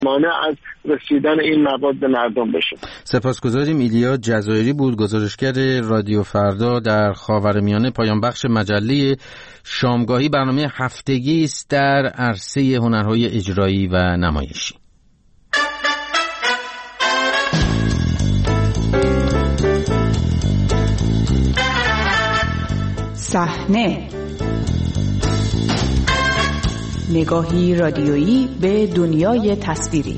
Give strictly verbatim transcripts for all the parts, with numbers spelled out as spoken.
مانع از رسیدن این مواد به مردم بشه. سپاسگزاریم. ایلیا جزایری بود، گزارشگر رادیو فردا در خاورمیانه. پایان بخش مجله شامگاهی برنامه هفتگی است در عرصه هنرهای اجرایی و نمایشی. صحنه، نگاهی رادیویی به دنیای تصویری.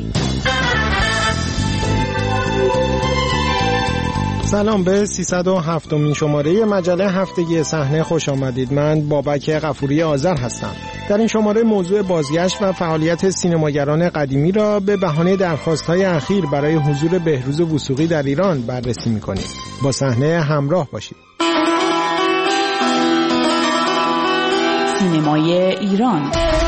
سلام، به سیصد و هفتمین شماره مجله هفتگی صحنه خوش آمدید. من بابک غفوری آذر هستم. در این شماره موضوع بازگشت و فعالیت سینماگران قدیمی را به بهانه درخواست‌های اخیر برای حضور بهروز وثوقی در ایران بررسی می‌کنیم. با صحنه همراه باشید. سینمای ایران.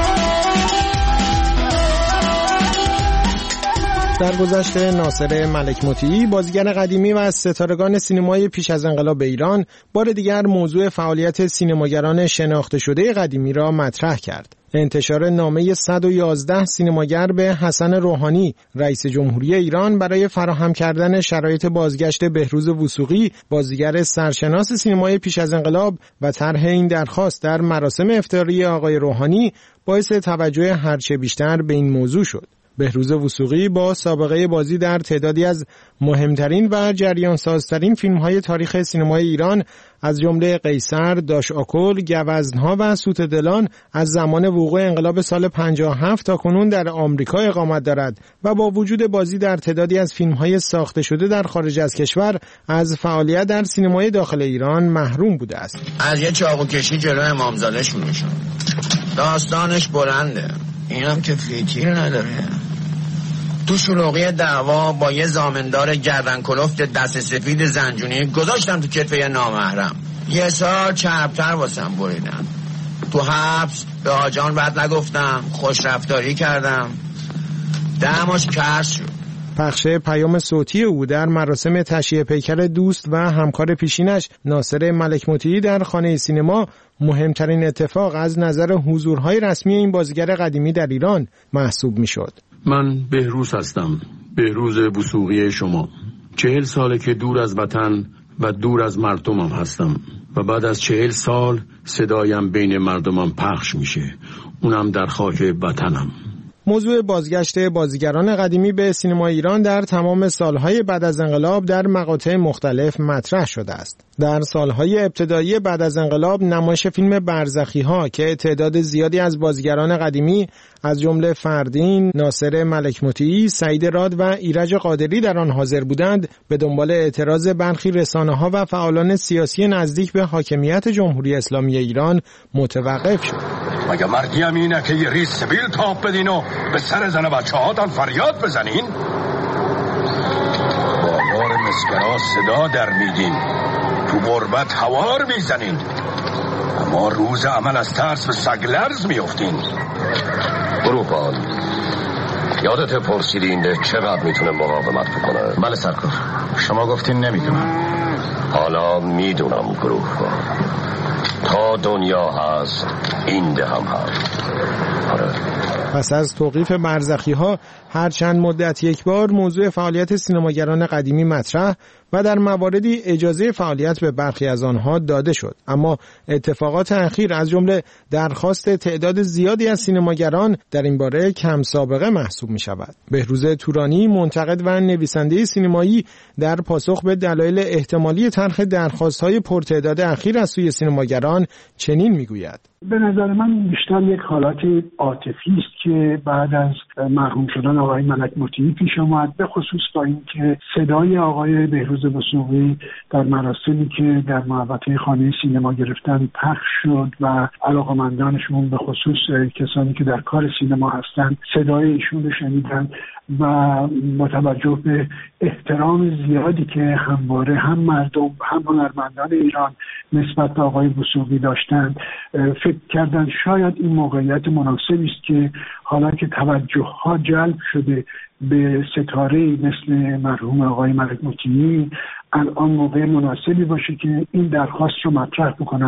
در گذشته ناصر ملک مطیعی، بازیگر قدیمی و از ستارگان سینمای پیش از انقلاب ایران، بار دیگر موضوع فعالیت سینماگران شناخته شده قدیمی را مطرح کرد. انتشار نامه صد و یازده سینماگر به حسن روحانی، رئیس جمهوری ایران، برای فراهم کردن شرایط بازگشت بهروز وثوقی، بازیگر سرشناس سینمای پیش از انقلاب، و طرح این درخواست در مراسم افطاری آقای روحانی باعث توجه هرچه بیشتر به این موضوع شد. بهروز وثوقی با سابقه بازی در تعدادی از مهمترین و جریان‌سازترین فیلم‌های تاریخ سینمای ایران از جمله قیصر، داش آکل، گوزن‌ها و سوت دلان از زمان وقوع انقلاب سال پنجاه و هفت تا کنون در آمریکا اقامت دارد و با وجود بازی در تعدادی از فیلم‌های ساخته شده در خارج از کشور از فعالیت در سینمای داخل ایران محروم بوده است. از یه چاقوکشی جلوی امامزاده شروع شد. داستانش بلنده، اینم که فیتیل نداره. تو شلوغی دعوا با یه زامندار گردن کلفت دست سفید زنجونی گذاشتم تو کتف یه نامحرم. یه سال چربتر واسم بریدم. تو حبس به آجان بد نگفتم، خوش رفتاری کردم، دماش کرس شد. پخش پیام صوتی او در مراسم تشییع پیکر دوست و همکار پیشینش ناصر ملک مطیعی در خانه سینما مهمترین اتفاق از نظر حضورهای رسمی این بازیگر قدیمی در ایران محسوب میشد. من بهروز هستم، بهروز وثوقی شما. چهل ساله که دور از وطن و دور از مردمم هستم و بعد از چهل سال صدایم بین مردمم پخش میشه، اونم در خاک وطنم. موضوع بازگشت بازیگران قدیمی به سینما ایران در تمام سالهای بعد از انقلاب در مقاطع مختلف مطرح شده است. در سالهای ابتدایی بعد از انقلاب نمایش فیلم برزخی‌ها که تعداد زیادی از بازیگران قدیمی از جمله فردین، ناصر ملک مطیعی، سعید راد و ایرج قادری در آن حاضر بودند، به دنبال اعتراض برخی رسانه‌ها و فعالان سیاسی نزدیک به حاکمیت جمهوری اسلامی ایران متوقف شد. مگه مردی هم اینه که یه ریز سبیل تاپ بدین و به سر زن بچه هاتان فریاد بزنین؟ با بار مسکنا صدا در میدین، تو غربت هوار میزنین، اما روز عمل از ترس به سگلرز میافتین. بروپان، یادت پرسیدی این ده چقدر میتونه مقاومت بکنه؟ بله سرکار، شما گفتین نمیدونم. حالا میدونم گروهبان، تا دنیا هست این ده هم هست. آره. پس از توقیف برزخی‌ها هر چند مدت یک بار موضوع فعالیت سینماگران قدیمی مطرح و در مواردی اجازه فعالیت به برخی از آنها داده شد، اما اتفاقات اخیر از جمله درخواست تعداد زیادی از سینماگران در این باره کم سابقه محسوب می شود. بهروز تورانی، منتقد و نویسنده سینمایی، در پاسخ به دلایل احتمالی طرح درخواست‌های پرتعداد اخیر از سوی سینماگران چنین می‌گوید: به نظر من بیشتر یک حالت عاطفی است که بعد از مرحوم شدن آقای ملک مطیعی پیش آمد، به خصوص با اینکه صدای آقای بهروز وثوقی در مراسمی که در محوطه خانه سینما گرفتن پخش شد و علاقمندانشون به خصوص کسانی که در کار سینما هستند صدای ایشون رو شنیدن و با توجه به احترام زیادی که همواره هم مردم هم هنرمندان ایران نسبت به آقای وثوقی داشتند، فکر کردن شاید این موقعیت مناسبی است که حالا که توجه ها جلب شده به ستاره مثل مرحوم آقای ملک مطیعی، الان موقع مناسبی باشه که این درخواست رو مطرح بکنند.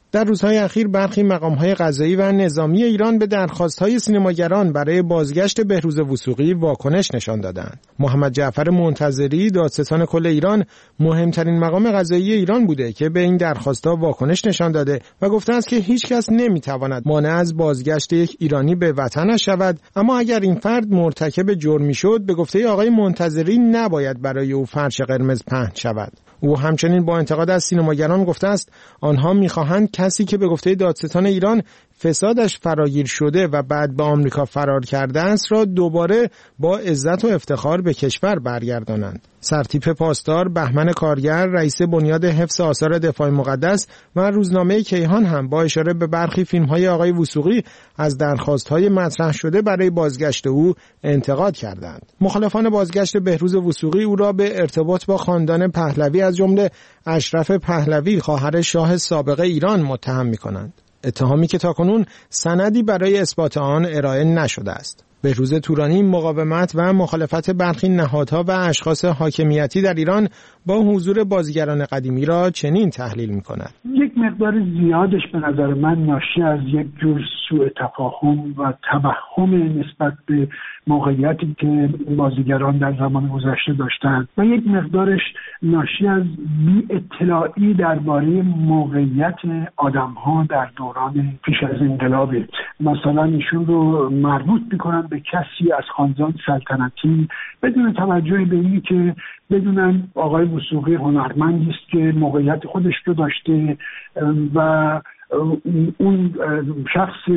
در روزهای اخیر برخی مقام‌های قضایی و نظامی ایران به درخواست‌های سینماگران برای بازگشت بهروز وثوقی واکنش نشان دادند. محمد جعفر منتظری، دادستان کل ایران، مهمترین مقام قضایی ایران بوده که به این درخواست‌ها واکنش نشان داده و گفته است که هیچ کس نمی‌تواند مانع از بازگشت یک ایرانی به وطنش شود، اما اگر این فرد مرتکب جرمی شد، به گفته آقای منتظری نباید برای او فرش قرمز پهن شود. او همچنین با انتقاد از سینماگران گفته است آنها می‌خواهند کسی که به گفته دادستان ایران فسادش فراگیر شده و بعد به آمریکا فرار کرده است را دوباره با عزت و افتخار به کشور برگردانند. سرتیپ پاسدار بهمن کارگر، رئیس بنیاد حفظ آثار دفاع مقدس و روزنامه کیهان هم با اشاره به برخی فیلم‌های آقای وثوقی از درخواست‌های مطرح شده برای بازگشت او انتقاد کردند. مخالفان بازگشت بهروز وثوقی او را به ارتباط با خاندان پهلوی از جمله اشرف پهلوی خواهر شاه سابق ایران متهم می‌کنند. اتهامی که تاکنون سندی برای اثبات آن ارائه نشده است. بهروز تورانی مقاومت و مخالفت برخی نهادها و اشخاص حاکمیتی در ایران با حضور بازیگران قدیمی را چنین تحلیل می‌کند. یک مقدار زیادش به نظر من ناشی از یک جور سوء تفاهم و توهم نسبت به موقعیتی که بازیگران در زمان گذشته داشتند و یک مقدارش ناشی از بی اطلاعی درباره موقعیت آدم‌ها در دوران پیش از انقلاب. مثلا ایشون رو مربوط می‌کنن به کسی از خاندان سلطنتی بدون توجه به اینی که بدونن آقای وثوقی هنرمندی است که موقعیت خودش رو داشته و اون شخص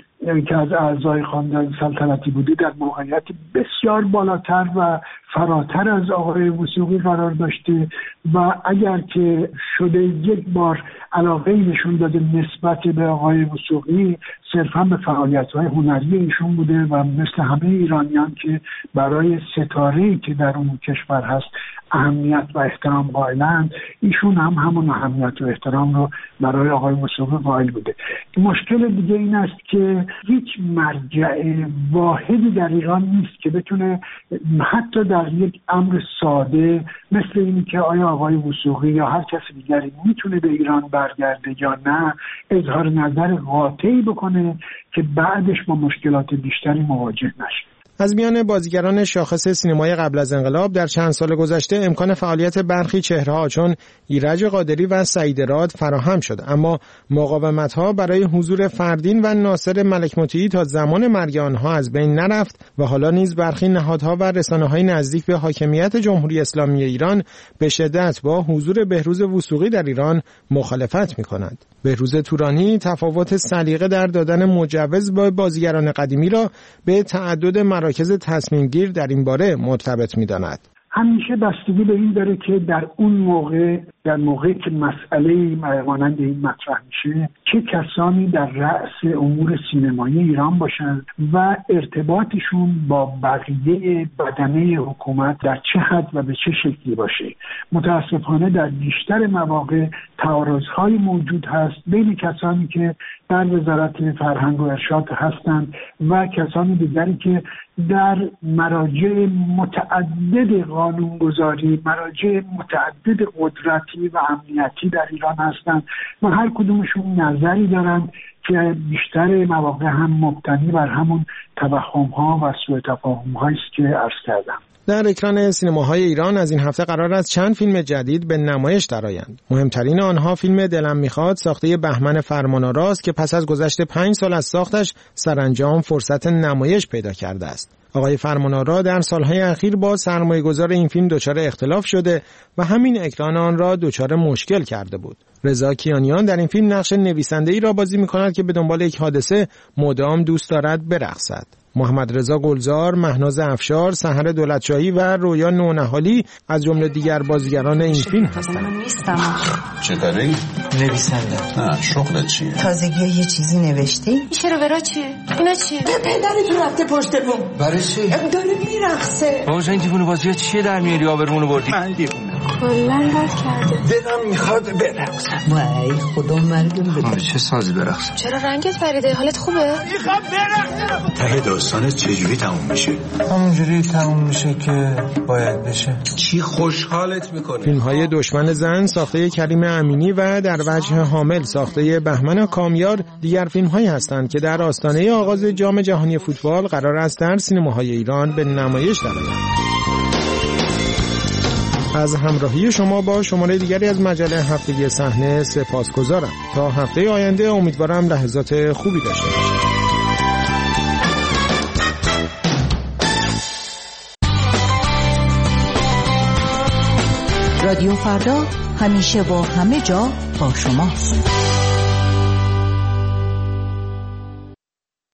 که از اعضای خاندان سلطنتی بوده در موقعیت بسیار بالاتر و فراتر از آقای وثوقی قرار داشته و اگر که شده یک بار علاقه نشون داده نسبت به آقای وثوقی صرفا به فعالیت‌های هنری ایشون بوده و مثل همه ایرانیان که برای ستاره‌ای که در اون کشور هست اهمیت و احترام قائلند، ایشون هم همون اهمیت و احترام رو برای آقای وثوقی قائل بوده. مشکل دیگه این است که هیچ مرجع واحدی در ایران نیست که بتونه حتی در یک امر ساده مثل این که آیا آقای وثوقی یا هر کس دیگری میتونه به ایران برگرده یا نه اظهار نظر قاطعی بکنه که بعدش با مشکلات بیشتری مواجه نشه. از میان بازیگران شاخص سینمای قبل از انقلاب در چند سال گذشته امکان فعالیت برخی چهره‌ها چون ایرج قادری و سعید راد فراهم شد، اما مقاومت‌ها برای حضور فردین و ناصر ملک مطیعی تا زمان مرگ آنها از بین نرفت و حالا نیز برخی نهادها و رسانه‌های نزدیک به حاکمیت جمهوری اسلامی ایران به شدت با حضور بهروز وثوقی در ایران مخالفت می‌کنند. بهروز تورانی تفاوت سلیقه در دادن مجوز با بازیگران قدیمی را به تعدد مراکز تصمیم گیر در این باره مرتبط می‌داند. همیشه بستگی به این داره که در اون موقع در موقعی که مسئله مانند این مطرح میشه چه کسانی در رأس امور سینمایی ایران باشند و ارتباطشون با بقیه بدنه حکومت در چه حد و به چه شکلی باشه. متاسفانه در بیشتر مواقع تعارض‌های موجود هست بین کسانی که در وزارت فرهنگ و ارشاد هستند و کسانی دیگری که در مراجع متعدد قانونگذاری، مراجع متعدد قدرتی و امنیتی در ایران هستند و هر کدومشون نظری دارند که بیشتر مواقع هم مبتنی بر همون توهم‌ها و سوء تفاهم‌هایی است که عرض کردم. در اکران سینماهای ایران از این هفته قرار است چند فیلم جدید به نمایش درآیند. مهمترین آنها فیلم دلم میخواد ساخته بهمن فرمان‌آرا است که پس از گذشت پنج سال از ساختش سرانجام فرصت نمایش پیدا کرده است. آقای فرمان‌آرا در سالهای اخیر با سرمایه‌گذار این فیلم دچار اختلاف شده و همین اکران آن را دچار مشکل کرده بود. رضا کیانیان در این فیلم نقش نویسنده‌ای را بازی می‌کند که به دنبال یک حادثه مدام دوست دارد برقصد. محمد رضا گلزار، مهناز افشار، سحر دولتشاهی و رویا نونهالی از جمله دیگر بازیگران این فیلم هستند. نیستم. چه کاری؟ نویسنده. نه، شغلت چیه؟ تازگی یه چیزی نوشتی؟ این شروورا چیه؟ اینا چیه؟ پدرتون رفته پشت بوم. برای چی؟ داره میرقصه. بابا این دیوونه بازی چیه در میاری آبرمونو بردی؟ من دیوونه. کلن بد کرده. دلم میخواد برقصم. وای خدا مرگم بده. چه سازی برقصم؟ چرا رنگت پریده؟ حالت خوبه؟ میخوام برقصم. ته داستان چجوری تموم میشه؟ همونجوری تموم میشه که باید بشه. چی خوشحالت میکنه؟ فیلم های دشمن زن ساخته کریم امینی و در وجه حامل ساخته بهمن کامیار دیگر فیلم هایی هستند که در آستانه آغاز جام جهانی فوتبال قرار است در سینماهای ایران به نمایش درآیند. از همراهی شما با شماره دیگری از مجله هفتگی صحنه سپاسگزارم. تا هفته آینده امیدوارم لحظات خوبی داشته باشید. رادیو فردا همیشه و همه جا با شماست.